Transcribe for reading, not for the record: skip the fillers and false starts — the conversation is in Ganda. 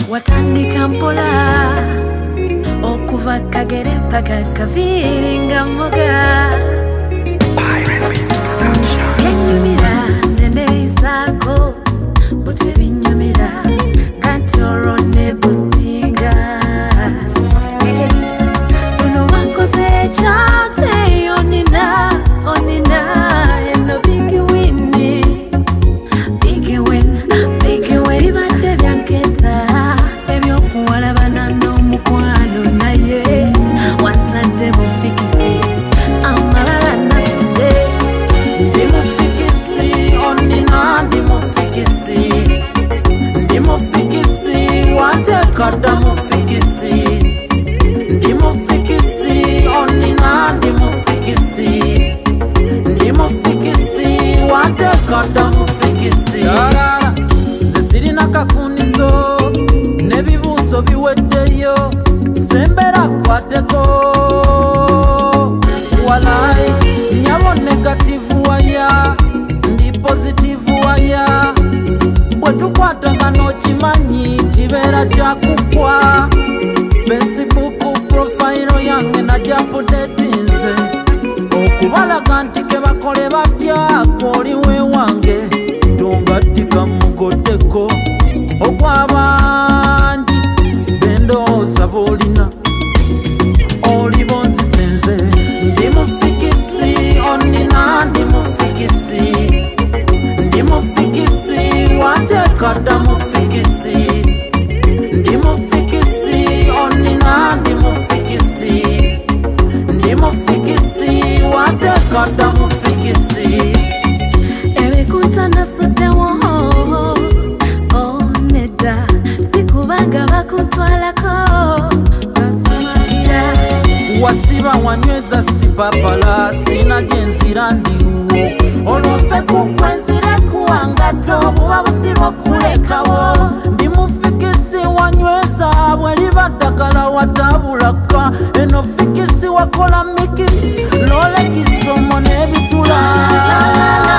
watandika mpola okuva Kagere mpaka Kaviri nga mmoga. Pirate Beats Production. Yenyumira nene izako bote binyumira kantoro ne boostinga. Uno wankoze chate onina eno big win. Big win ibadde byanketa ebyokuwala banano mukwano naye watadde mufikisi amalala nasudde. Ndi mufikisi onina ndi mufikisi watekadda mufikisi. Ndi mufikisi onina ndi mufikisi watekadda mufikisi. Nze sirina kakunizo n'ebibuuzo biweddeyo sembera kwateko walai nyabo negative waya ndi positive waya bwe tukwatagana okimanyi kibeera kyakukwa. Facebook profile yange najapudetinze okubalaga nti ke bakole batya kwoli wewange tongattika mugoddeko okw'abandi bendowooza boolina oli bonzisenze. Ndi mufikisi onina ndi mufikisi watekadda mufikisi. Ndi mufikisi onina ndi mufikisi watekadda mufikisi. Ebikuta nasuddewo nedda sikubanga bakutwalako basumagira. Wasiba wanyweza sipapala sina genzira ndiwo olwove kukwenzire kuwangato buba busirwa kulekawo. Ndi mufikisi wanyweza bweliba ddagala watabulaka eno fikisi wakola mikisi lole kisomo n'ebitula.